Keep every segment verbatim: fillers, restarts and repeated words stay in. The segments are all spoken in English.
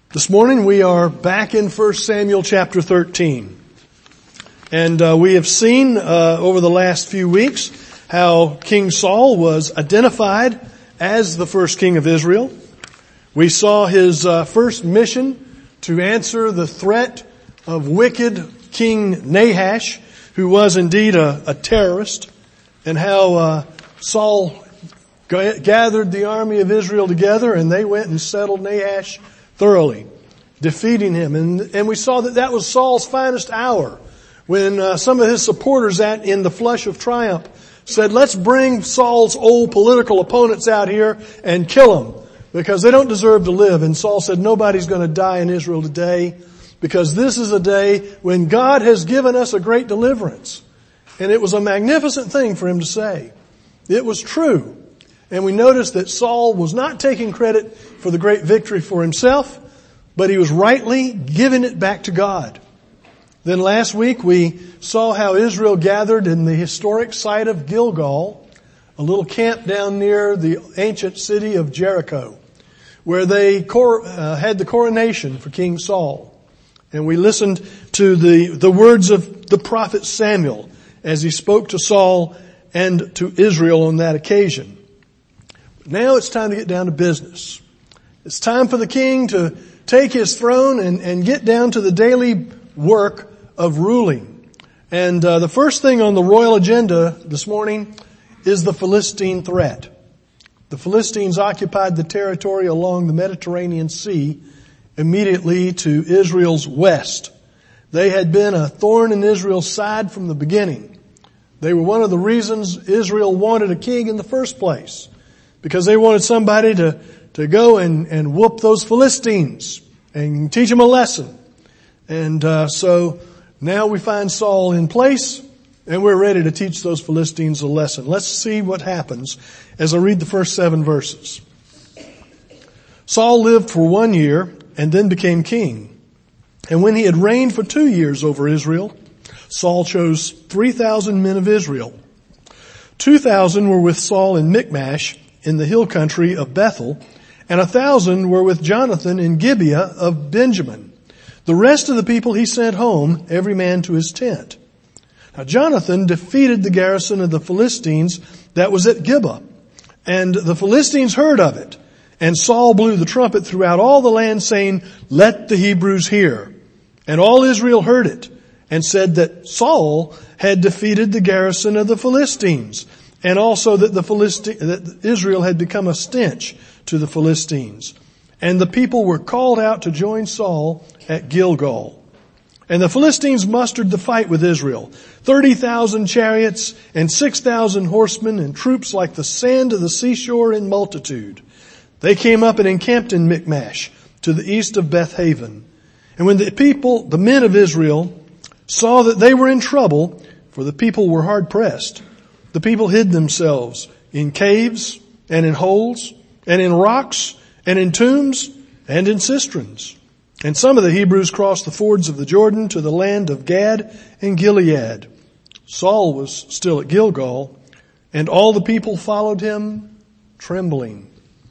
This morning we are back in First Samuel chapter thirteen. And uh, we have seen uh, over the last few weeks how King Saul was identified as the first king of Israel. We saw his uh, first mission to answer the threat of wicked King Nahash, who was indeed a, a terrorist, and how uh, Saul g- gathered the army of Israel together and they went and settled Nahash thoroughly, defeating him. And, and we saw that that was Saul's finest hour when uh, some of his supporters at, in the flush of triumph said, let's bring Saul's old political opponents out here and kill them because they don't deserve to live. And Saul said, nobody's going to die in Israel today because this is a day when God has given us a great deliverance. And it was a magnificent thing for him to say. It was true. And we noticed that Saul was not taking credit for the great victory for himself, but he was rightly giving it back to God. Then last week we saw how Israel gathered in the historic site of Gilgal, a little camp down near the ancient city of Jericho, where they cor- uh, had the coronation for King Saul. And we listened to the, the words of the prophet Samuel as he spoke to Saul and to Israel on that occasion. Now it's time to get down to business. It's time for the king to take his throne and, and get down to the daily work of ruling. And uh, the first thing on the royal agenda this morning is the Philistine threat. The Philistines occupied the territory along the Mediterranean Sea immediately to Israel's west. They had been a thorn in Israel's side from the beginning. They were one of the reasons Israel wanted a king in the first place, because they wanted somebody to, to go and, and whoop those Philistines and teach them a lesson. And uh, so now we find Saul in place and we're ready to teach those Philistines a lesson. Let's see what happens as I read the first seven verses. Saul lived for one year and then became king. And when he had reigned for two years over Israel, Saul chose three thousand men of Israel. Two thousand were with Saul in Michmash in the hill country of Bethel, and a thousand were with Jonathan in Gibeah of Benjamin. The rest of the people he sent home, every man to his tent. Now Jonathan defeated the garrison of the Philistines that was at Gibeah, and the Philistines heard of it. And Saul blew the trumpet throughout all the land, saying, let the Hebrews hear. And all Israel heard it, and said that Saul had defeated the garrison of the Philistines, and also that the Philistine, that Israel had become a stench to the Philistines. And the people were called out to join Saul at Gilgal. And the Philistines mustered the fight with Israel, thirty thousand chariots and six thousand horsemen and troops like the sand of the seashore in multitude. They came up and encamped in Michmash to the east of Beth Haven. And when the people, the men of Israel, saw that they were in trouble, for the people were hard pressed, the people hid themselves in caves and in holes and in rocks and in tombs and in cisterns. And some of the Hebrews crossed the fords of the Jordan to the land of Gad and Gilead. Saul was still at Gilgal, and all the people followed him trembling.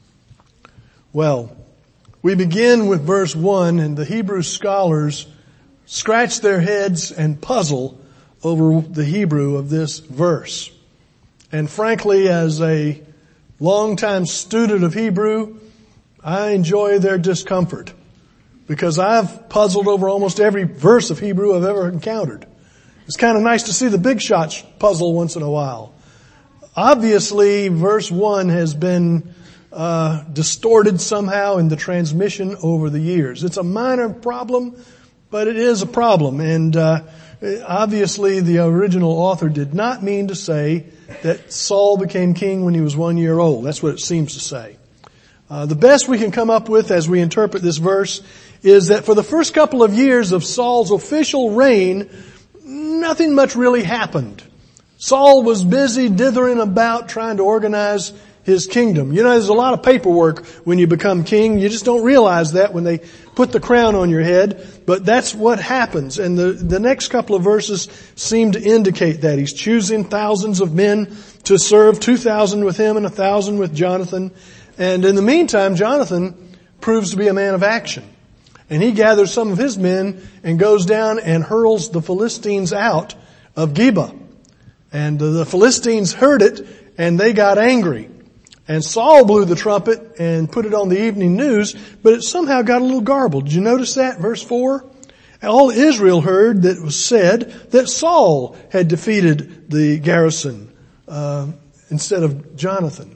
Well, we begin with verse one, and the Hebrew scholars scratch their heads and puzzle over the Hebrew of this verse. And frankly, as a longtime student of Hebrew, I enjoy their discomfort because I've puzzled over almost every verse of Hebrew I've ever encountered. It's kind of nice to see the big shots puzzle once in a while. Obviously, verse one has been uh distorted somehow in the transmission over the years. It's a minor problem, but it is a problem. And uh obviously the original author did not mean to say that Saul became king when he was one year old. That's what it seems to say. Uh, the best we can come up with as we interpret this verse is that for the first couple of years of Saul's official reign, nothing much really happened. Saul was busy dithering about trying to organize his kingdom. You know, there's a lot of paperwork when you become king. You just don't realize that when they put the crown on your head. But that's what happens. And the, the next couple of verses seem to indicate that. He's choosing thousands of men to serve, two thousand with him and a thousand with Jonathan. And in the meantime, Jonathan proves to be a man of action. And he gathers some of his men and goes down and hurls the Philistines out of Geba. And the Philistines heard it and they got angry. And Saul blew the trumpet and put it on the evening news, but it somehow got a little garbled. Did you notice that? Verse four? All Israel heard that it was said that Saul had defeated the garrison uh, instead of Jonathan.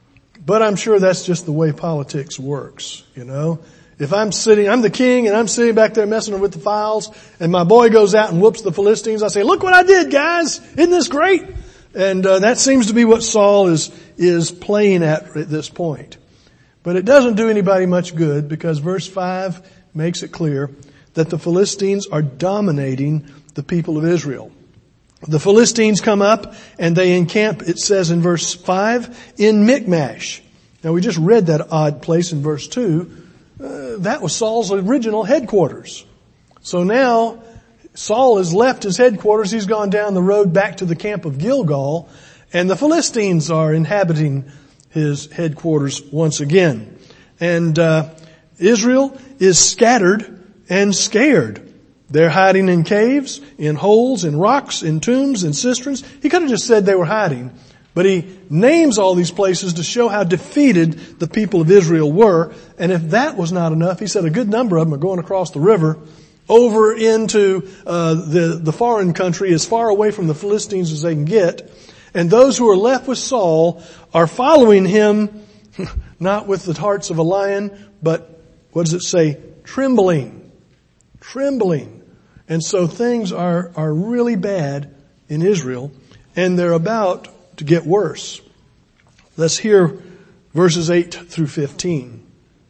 But I'm sure that's just the way politics works, you know. If I'm sitting, I'm the king and I'm sitting back there messing with the files and my boy goes out and whoops the Philistines, I say, look what I did, guys. Isn't this great? And uh, that seems to be what Saul is, is playing at at this point. But it doesn't do anybody much good because verse five makes it clear that the Philistines are dominating the people of Israel. The Philistines come up and they encamp, it says in verse five, in Michmash. Now we just read that odd place in verse two. Uh, that was Saul's original headquarters. So now Saul has left his headquarters. He's gone down the road back to the camp of Gilgal, and the Philistines are inhabiting his headquarters once again. And uh, Israel is scattered and scared. They're hiding in caves, in holes, in rocks, in tombs, in cisterns. He could have just said they were hiding. But he names all these places to show how defeated the people of Israel were. And if that was not enough, he said a good number of them are going across the river over into uh, the, the foreign country as far away from the Philistines as they can get. And those who are left with Saul are following him, not with the hearts of a lion, but what does it say? Trembling. Trembling. And so things are, are really bad in Israel, and they're about to get worse. Let's hear verses eight through fifteen.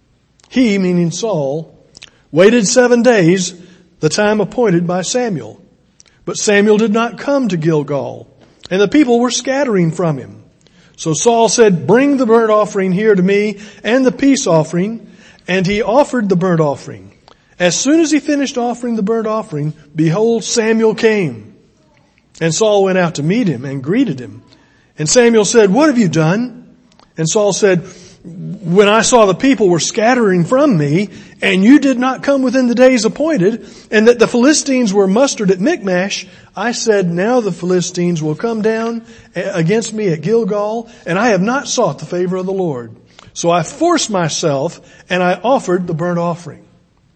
He, meaning Saul, waited seven days, the time appointed by Samuel. But Samuel did not come to Gilgal, and the people were scattering from him. So Saul said, bring the burnt offering here to me and the peace offering. And he offered the burnt offering. As soon as he finished offering the burnt offering, behold, Samuel came. And Saul went out to meet him and greeted him. And Samuel said, what have you done? And Saul said, when I saw the people were scattering from me, and you did not come within the days appointed, and that the Philistines were mustered at Michmash, I said, now the Philistines will come down against me at Gilgal, and I have not sought the favor of the Lord. So I forced myself, and I offered the burnt offering.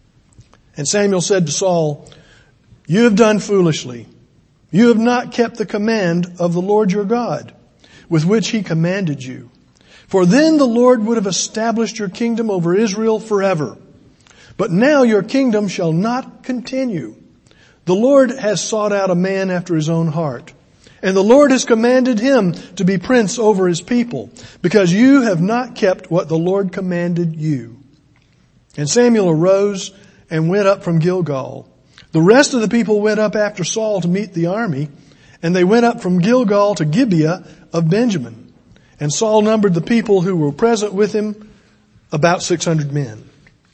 And Samuel said to Saul, you have done foolishly. You have not kept the command of the Lord your God, with which he commanded you. For then the Lord would have established your kingdom over Israel forever. But now your kingdom shall not continue. The Lord has sought out a man after his own heart. And the Lord has commanded him to be prince over his people, because you have not kept what the Lord commanded you. And Samuel arose and went up from Gilgal. The rest of the people went up after Saul to meet the army, and they went up from Gilgal to Gibeah of Benjamin. And Saul numbered the people who were present with him, about six hundred men.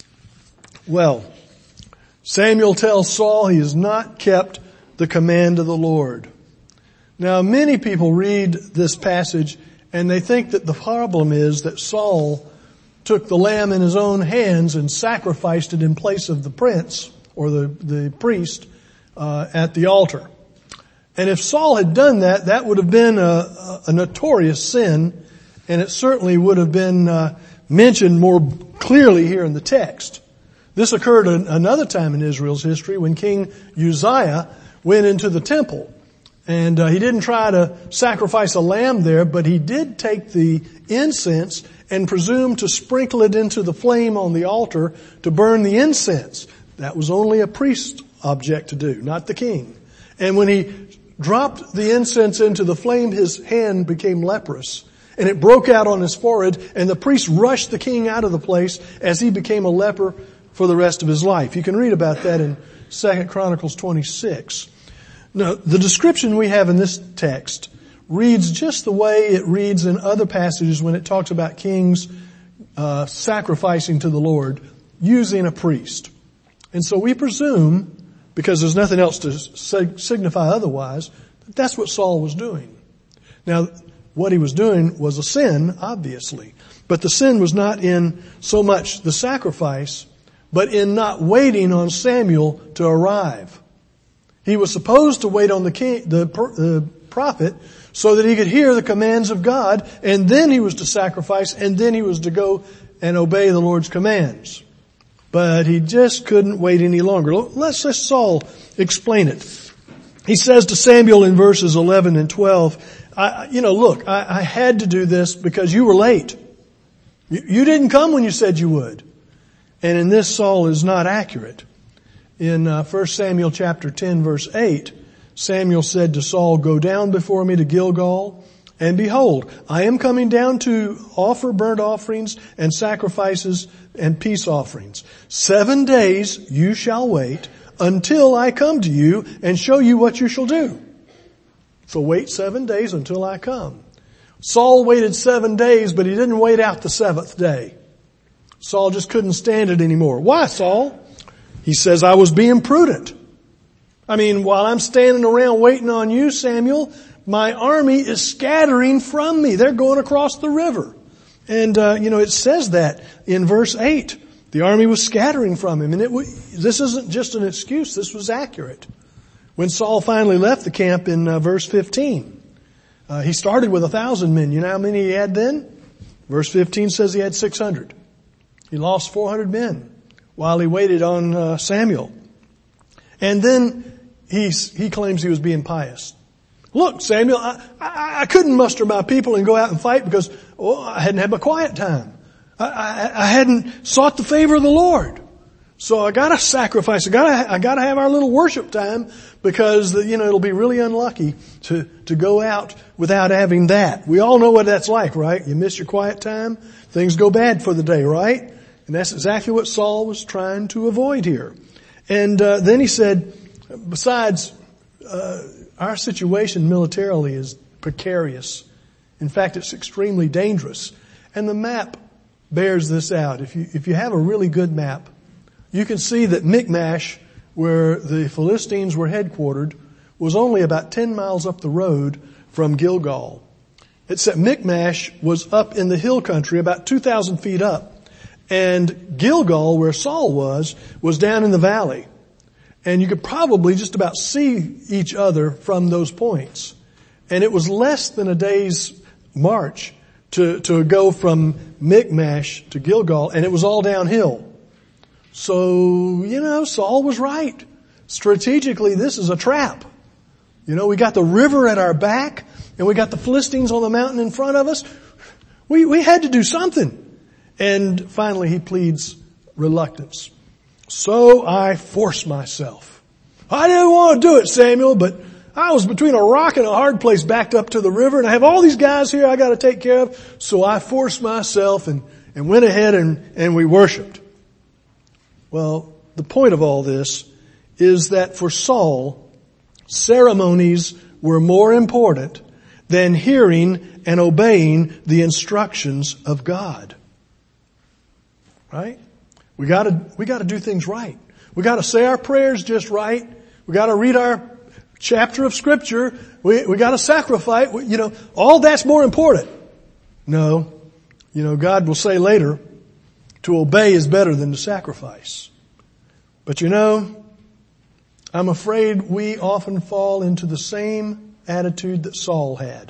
Well, Samuel tells Saul he has not kept the command of the Lord. Now, many people read this passage and they think that the problem is that Saul took the lamb in his own hands and sacrificed it in place of the prince or the, the priest uh, at the altar. And if Saul had done that, that would have been a, a notorious sin, and it certainly would have been uh, mentioned more clearly here in the text. This occurred an, another time in Israel's history when King Uzziah went into the temple. And uh, he didn't try to sacrifice a lamb there, but he did take the incense and presume to sprinkle it into the flame on the altar to burn the incense. That was only a priest's object to do, not the king. And when he dropped the incense into the flame, his hand became leprous, and it broke out on his forehead, and the priest rushed the king out of the place as he became a leper for the rest of his life. You can read about that in Second Chronicles twenty-six. Now, the description we have in this text reads just the way it reads in other passages when it talks about kings uh, sacrificing to the Lord using a priest. And so we presume, because there's nothing else to signify otherwise, that that's what Saul was doing. Now, what he was doing was a sin, obviously. But the sin was not in so much the sacrifice, but in not waiting on Samuel to arrive. He was supposed to wait on the king, the, the prophet, so that he could hear the commands of God, and then he was to sacrifice, and then he was to go and obey the Lord's commands. But he just couldn't wait any longer. Let's let Saul explain it. He says to Samuel in verses eleven and twelve, I, you know, look, I, I had to do this because you were late. You, you didn't come when you said you would. And in this, Saul is not accurate. In uh, First Samuel chapter ten, verse eight, Samuel said to Saul, go down before me to Gilgal, and behold, I am coming down to offer burnt offerings and sacrifices and peace offerings. Seven days you shall wait until I come to you and show you what you shall do. So wait seven days until I come. Saul waited seven days, but he didn't wait out the seventh day. Saul just couldn't stand it anymore. Why, Saul? He says, I was being prudent. I mean, while I'm standing around waiting on you, Samuel, my army is scattering from me. They're going across the river. And, uh, you know, it says that in verse eight. The army was scattering from him. And it w- this isn't just an excuse. This was accurate. When Saul finally left the camp in uh, verse fifteen, uh, he started with a thousand men. You know how many he had then? Verse fifteen says he had six hundred. He lost four hundred men while he waited on uh, Samuel. And then he's, he claims he was being pious. Look, Samuel, I, I, I couldn't muster my people and go out and fight because oh, I hadn't had my quiet time. I, I, I hadn't sought the favor of the Lord. So I gotta sacrifice. I gotta, I gotta have our little worship time because, you know, it'll be really unlucky to, to go out without having that. We all know what that's like, right? You miss your quiet time, things go bad for the day, right? And that's exactly what Saul was trying to avoid here. And, uh, then he said, besides, uh, our situation militarily is precarious. In fact, it's extremely dangerous. And the map bears this out. If you, if you have a really good map, you can see that Michmash, where the Philistines were headquartered, was only about ten miles up the road from Gilgal. It's that Michmash was up in the hill country, about two thousand feet up. And Gilgal, where Saul was, was down in the valley. And you could probably just about see each other from those points. And it was less than a day's march to, to go from Michmash to Gilgal, and it was all downhill. So, you know, Saul was right. Strategically, this is a trap. You know, we got the river at our back, and we got the Philistines on the mountain in front of us. We, we had to do something. And finally, he pleads reluctance. So I forced myself. I didn't want to do it, Samuel, but I was between a rock and a hard place backed up to the river, and I have all these guys here I got to take care of. So I forced myself and, and went ahead and, and we worshiped. Well, the point of all this is that for Saul, ceremonies were more important than hearing and obeying the instructions of God. Right? We gotta, we gotta do things right. We gotta say our prayers just right. We gotta read our chapter of scripture. We, we gotta sacrifice. We, you know, all that's more important. No. You know, God will say later, to obey is better than to sacrifice. But you know, I'm afraid we often fall into the same attitude that Saul had.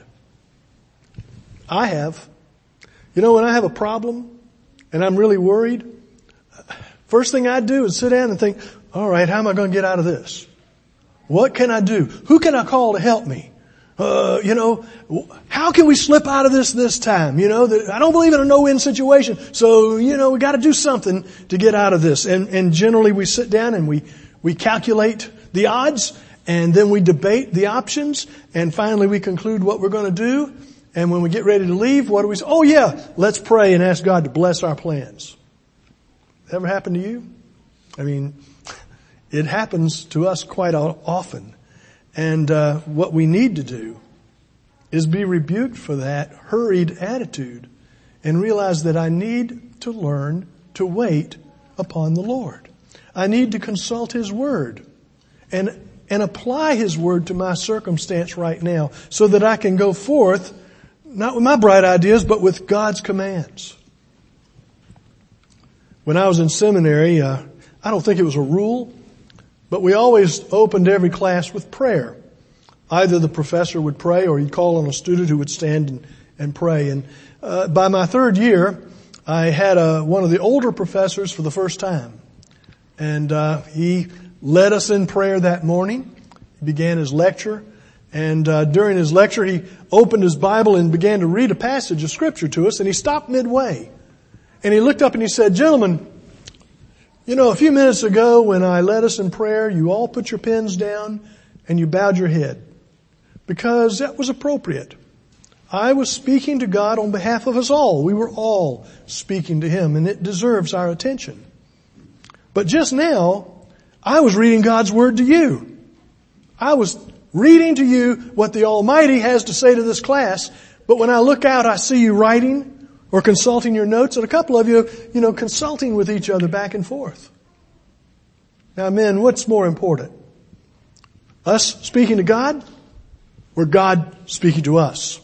I have. You know, when I have a problem and I'm really worried, first thing I do is sit down and think, all right, how am I going to get out of this? What can I do? Who can I call to help me? Uh, you know, how can we slip out of this this time? You know, I don't believe in a no-win situation. So, you know, we got to do something to get out of this. And, and generally we sit down and we, we calculate the odds, and then we debate the options, and finally we conclude what we're going to do. And when we get ready to leave, what do we say? Oh yeah, let's pray and ask God to bless our plans. Ever happened to you? I mean, it happens to us quite often. And uh, what we need to do is be rebuked for that hurried attitude and realize that I need to learn to wait upon the Lord. I need to consult His Word and and apply His Word to my circumstance right now so that I can go forth, not with my bright ideas, but with God's commands. When I was in seminary, uh, I don't think it was a rule, but we always opened every class with prayer. Either the professor would pray or he'd call on a student who would stand and, and pray. And uh, by my third year, I had a, one of the older professors for the first time. And uh, he led us in prayer that morning. He began his lecture. And uh, during his lecture, he opened his Bible and began to read a passage of Scripture to us. And he stopped midway. And he looked up and he said, "Gentlemen, you know, a few minutes ago when I led us in prayer, you all put your pens down and you bowed your head. Because that was appropriate. I was speaking to God on behalf of us all. We were all speaking to Him, and it deserves our attention. But just now, I was reading God's Word to you. I was reading to you what the Almighty has to say to this class, but when I look out, I see you writing or consulting your notes, and a couple of you, you know, consulting with each other back and forth. Now, men, what's more important? Us speaking to God? Or God speaking to us?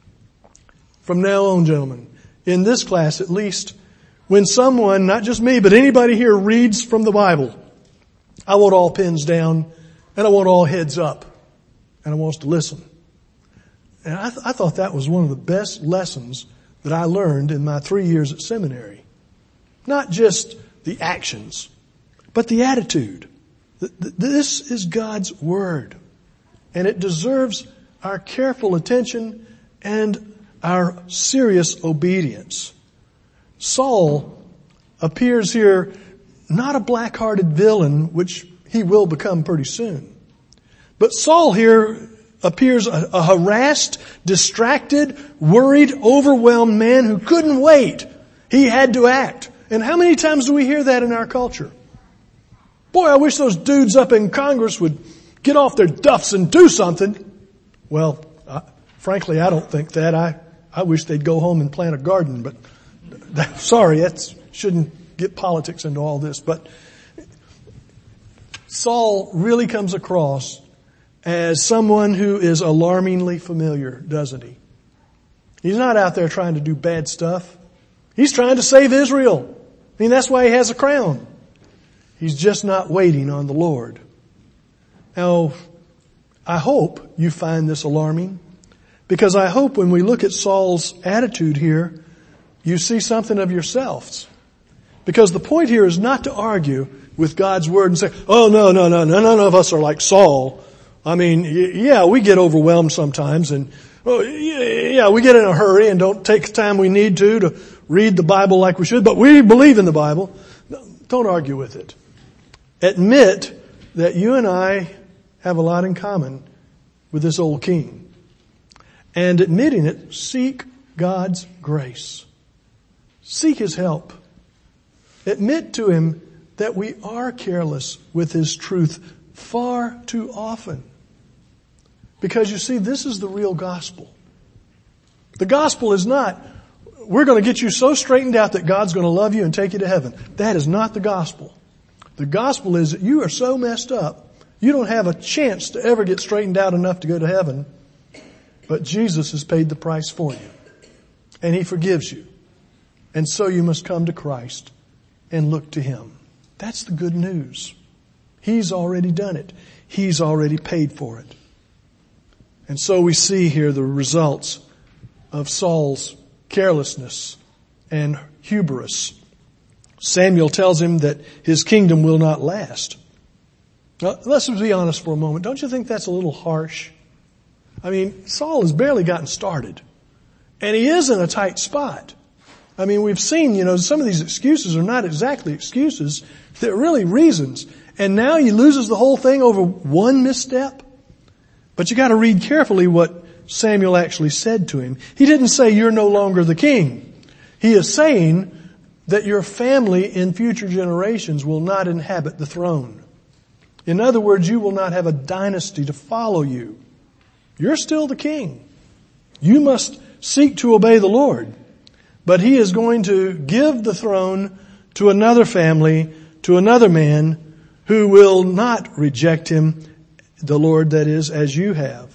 From now on, gentlemen, in this class at least, when someone, not just me, but anybody here reads from the Bible, I want all pens down and I want all heads up and I want us to listen. And I, th- I thought that was one of the best lessons that I learned in my three years at seminary. Not just the actions, but the attitude. Th- th- this is God's Word, and it deserves our careful attention and our serious obedience. Saul appears here not a black-hearted villain, which he will become pretty soon. But Saul here appears a, a harassed, distracted, worried, overwhelmed man who couldn't wait. He had to act. And how many times do we hear that in our culture? Boy, I wish those dudes up in Congress would get off their duffs and do something. Well, uh, frankly, I don't think that. I, I wish they'd go home and plant a garden, but that, sorry, that shouldn't get politics into all this. But Saul really comes across as someone who is alarmingly familiar, doesn't he? He's not out there trying to do bad stuff. He's trying to save Israel. I mean, that's why he has a crown. He's just not waiting on the Lord. Now, I hope you find this alarming, because I hope when we look at Saul's attitude here, you see something of yourselves. Because the point here is not to argue with God's Word and say, "Oh, no, no, no, no, none of us are like Saul." I mean, yeah, we get overwhelmed sometimes, and oh, yeah, we get in a hurry and don't take the time we need to to read the Bible like we should, but we believe in the Bible. Don't argue with it. Admit that you and I have a lot in common with this old king. And admitting it, seek God's grace. Seek His help. Admit to Him that we are careless with His truth far too often. Because you see, this is the real gospel. The gospel is not, we're going to get you so straightened out that God's going to love you and take you to heaven. That is not the gospel. The gospel is that you are so messed up, you don't have a chance to ever get straightened out enough to go to heaven. But Jesus has paid the price for you. And He forgives you. And so you must come to Christ and look to Him. That's the good news. He's already done it. He's already paid for it. And so we see here the results of Saul's carelessness and hubris. Samuel tells him that his kingdom will not last. Now, let's be honest for a moment. Don't you think that's a little harsh? I mean, Saul has barely gotten started. And he is in a tight spot. I mean, we've seen, you know, some of these excuses are not exactly excuses. They're really reasons. And now he loses the whole thing over one misstep. But you got to read carefully what Samuel actually said to him. He didn't say, "You're no longer the king." He is saying that your family in future generations will not inhabit the throne. In other words, you will not have a dynasty to follow you. You're still the king. You must seek to obey the Lord. But He is going to give the throne to another family, to another man who will not reject Him, the Lord, that is, as you have.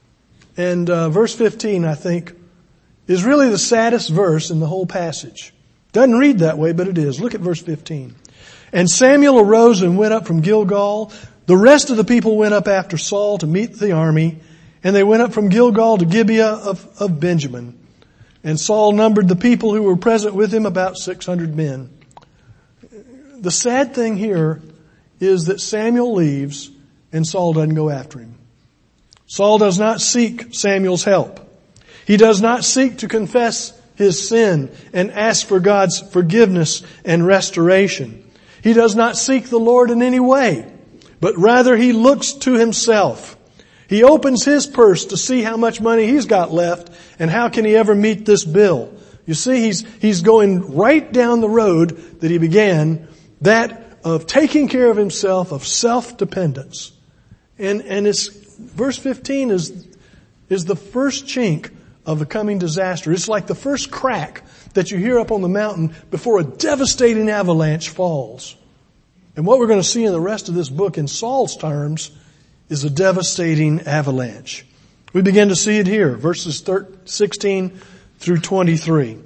And uh, verse fifteen, I think, is really the saddest verse in the whole passage. Doesn't read that way, but it is. Look at verse fifteen. And Samuel arose and went up from Gilgal. The rest of the people went up after Saul to meet the army, and they went up from Gilgal to Gibeah of, of Benjamin. And Saul numbered the people who were present with him about six hundred men. The sad thing here is that Samuel leaves and Saul doesn't go after him. Saul does not seek Samuel's help. He does not seek to confess his sin and ask for God's forgiveness and restoration. He does not seek the Lord in any way, but rather he looks to himself. He opens his purse to see how much money he's got left and how can he ever meet this bill. You see, he's, he's going right down the road that he began, that of taking care of himself, of self-dependence. And, and it's, verse fifteen is, is the first chink of the coming disaster. It's like the first crack that you hear up on the mountain before a devastating avalanche falls. And what we're going to see in the rest of this book in Saul's terms is a devastating avalanche. We begin to see it here, verses sixteen through twenty-three.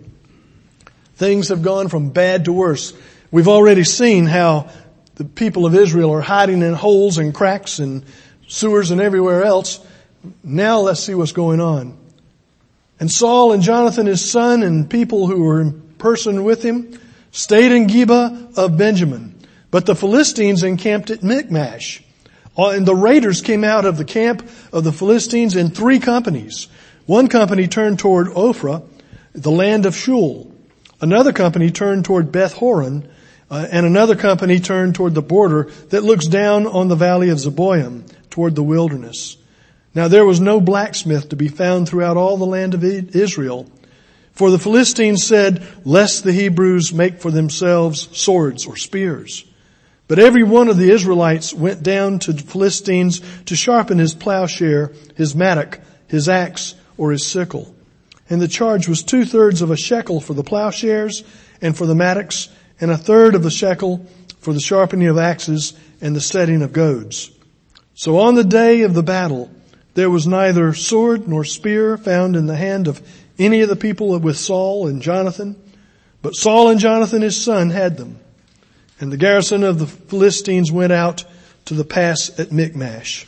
Things have gone from bad to worse. We've already seen how the people of Israel are hiding in holes and cracks and sewers and everywhere else. Now let's see what's going on. And Saul and Jonathan his son and people who were in person with him stayed in Gibeah of Benjamin. But the Philistines encamped at Michmash. And the raiders came out of the camp of the Philistines in three companies. One company turned toward Ophrah, the land of Shul. Another company turned toward Beth Horon, uh, and another company turned toward the border that looks down on the valley of Zeboim toward the wilderness. Now there was no blacksmith to be found throughout all the land of Israel. For the Philistines said, lest the Hebrews make for themselves swords or spears. But every one of the Israelites went down to the Philistines to sharpen his plowshare, his mattock, his axe, or his sickle. And the charge was two-thirds of a shekel for the plowshares and for the mattocks, and a third of the shekel for the sharpening of axes and the setting of goads. So on the day of the battle, there was neither sword nor spear found in the hand of any of the people with Saul and Jonathan, but Saul and Jonathan his son had them. And the garrison of the Philistines went out to the pass at Michmash.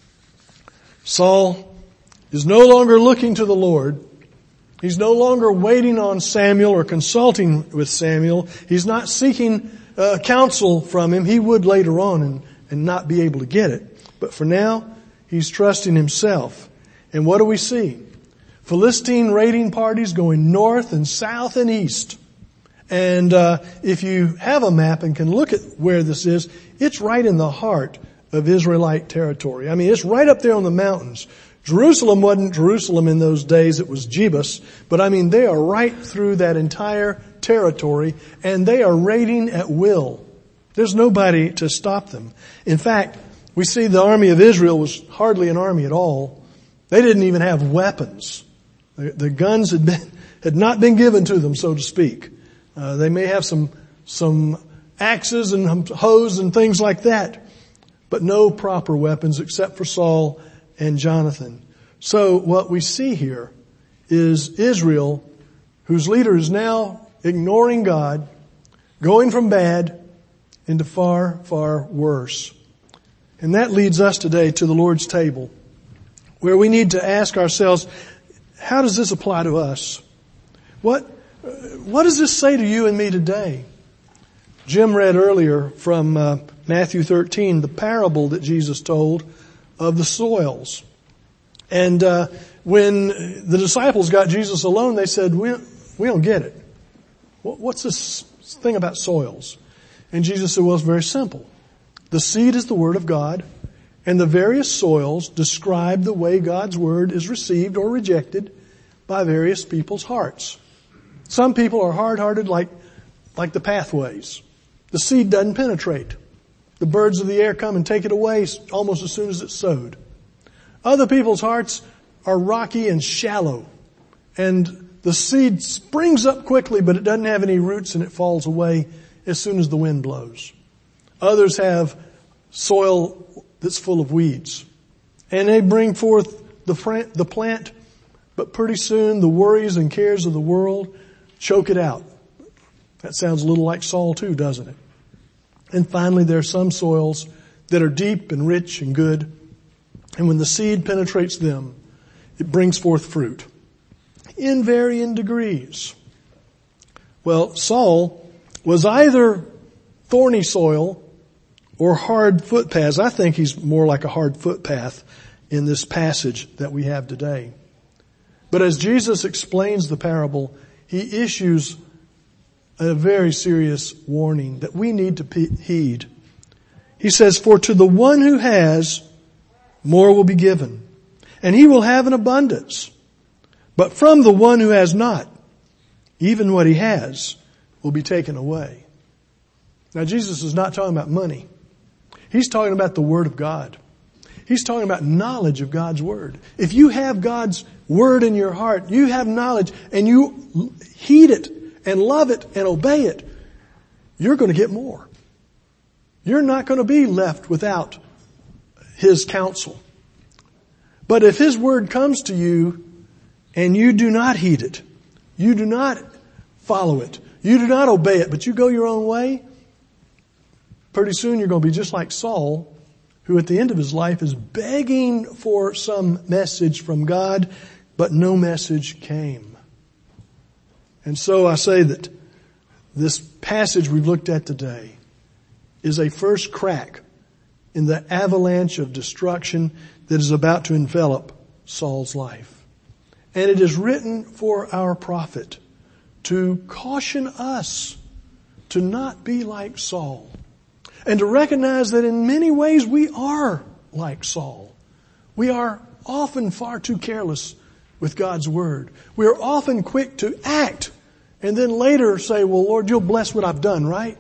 Saul is no longer looking to the Lord. He's no longer waiting on Samuel or consulting with Samuel. He's not seeking uh, counsel from him. He would later on and, and not be able to get it. But for now, he's trusting himself. And what do we see? Philistine raiding parties going north and south and east. And uh, if you have a map and can look at where this is, it's right in the heart of Israelite territory. I mean, it's right up there on the mountains. Jerusalem wasn't Jerusalem in those days, it was Jebus. But I mean, they are right through that entire territory, and they are raiding at will. There's nobody to stop them. In fact, we see the army of Israel was hardly an army at all. They didn't even have weapons. The, the guns had been, had not been given to them, so to speak. Uh, they may have some, some axes and hoes and things like that, but no proper weapons except for Saul and Jonathan. So what we see here is Israel, whose leader is now ignoring God, going from bad into far, far worse. And that leads us today to the Lord's table, where we need to ask ourselves, how does this apply to us? What, what does this say to you and me today? Jim read earlier from uh, Matthew thirteen, the parable that Jesus told of the soils. And uh, when the disciples got Jesus alone, they said, we, we don't get it. What's this thing about soils? And Jesus said, well, it's very simple. The seed is the word of God, and the various soils describe the way God's word is received or rejected by various people's hearts. Some people are hard-hearted like, like the pathways. The seed doesn't penetrate. The birds of the air come and take it away almost as soon as it's sowed. Other people's hearts are rocky and shallow, and the seed springs up quickly, but it doesn't have any roots and it falls away as soon as the wind blows. Others have soil that's full of weeds, and they bring forth the the plant, but pretty soon the worries and cares of the world choke it out. That sounds a little like Saul too, doesn't it? And finally, there are some soils that are deep and rich and good. And when the seed penetrates them, it brings forth fruit in varying degrees. Well, Saul was either thorny soil or hard footpaths. I think he's more like a hard footpath in this passage that we have today. But as Jesus explains the parable, he issues a very serious warning that we need to heed. He says, "For to the one who has, more will be given, and he will have an abundance. But from the one who has not, even what he has will be taken away." Now, Jesus is not talking about money. He's talking about the Word of God. He's talking about knowledge of God's Word. If you have God's Word in your heart, you have knowledge, and you heed it and love it and obey it, you're going to get more. You're not going to be left without His counsel. But if His Word comes to you and you do not heed it, you do not follow it, you do not obey it, but you go your own way, pretty soon you're going to be just like Saul, who at the end of his life is begging for some message from God, but no message came. And so I say that this passage we've looked at today is a first crack in the avalanche of destruction that is about to envelop Saul's life. And it is written for our profit to caution us to not be like Saul, and to recognize that in many ways we are like Saul. We are often far too careless with God's Word. We are often quick to act and then later say, "Well, Lord, you'll bless what I've done," right?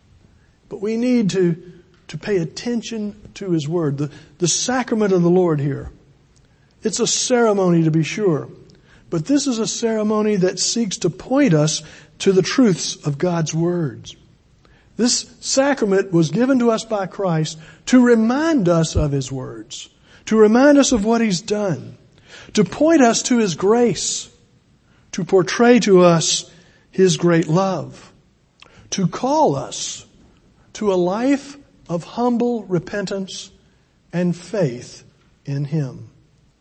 But we need to, to pay attention to His Word. The, the sacrament of the Lord here. It's a ceremony, to be sure. But this is a ceremony that seeks to point us to the truths of God's words. This sacrament was given to us by Christ to remind us of His words, to remind us of what He's done, to point us to His grace, to portray to us His great love, to call us to a life of humble repentance and faith in Him.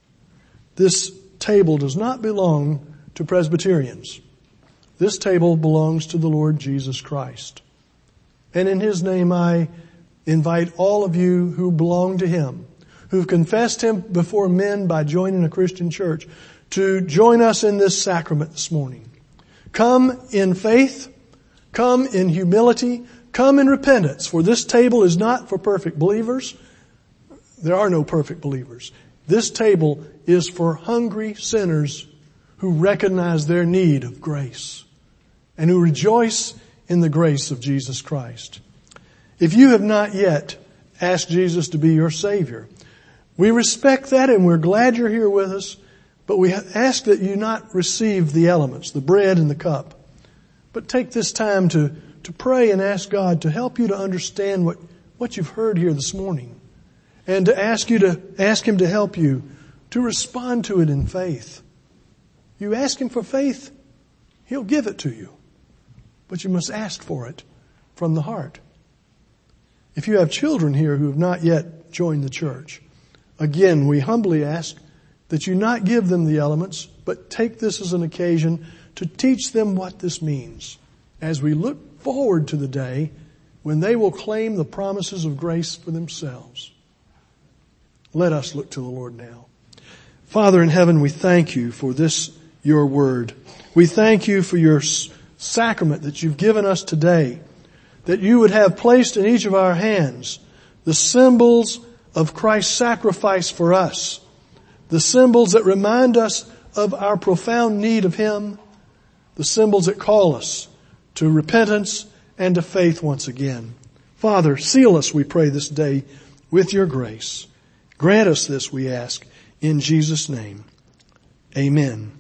This table does not belong to Presbyterians. This table belongs to the Lord Jesus Christ. And in His name I invite all of you who belong to Him, who've confessed Him before men by joining a Christian church, to join us in this sacrament this morning. Come in faith, come in humility, come in repentance, for this table is not for perfect believers. There are no perfect believers. This table is for hungry sinners who recognize their need of grace and who rejoice in the grace of Jesus Christ. If you have not yet asked Jesus to be your Savior, we respect that and we're glad you're here with us, but we ask that you not receive the elements, the bread and the cup, but take this time to, to pray and ask God to help you to understand what, what you've heard here this morning, and to ask you to ask Him to help you to respond to it in faith. You ask Him for faith, He'll give it to you. But you must ask for it from the heart. If you have children here who have not yet joined the church, again, we humbly ask that you not give them the elements, but take this as an occasion to teach them what this means as we look forward to the day when they will claim the promises of grace for themselves. Let us look to the Lord now. Father in heaven, we thank You for this, Your word. We thank You for Your sacrament that You've given us today, that You would have placed in each of our hands the symbols of Christ's sacrifice for us, the symbols that remind us of our profound need of Him, the symbols that call us to repentance and to faith once again. Father, seal us, we pray, this day with Your grace. Grant us this, we ask, in Jesus' name. Amen.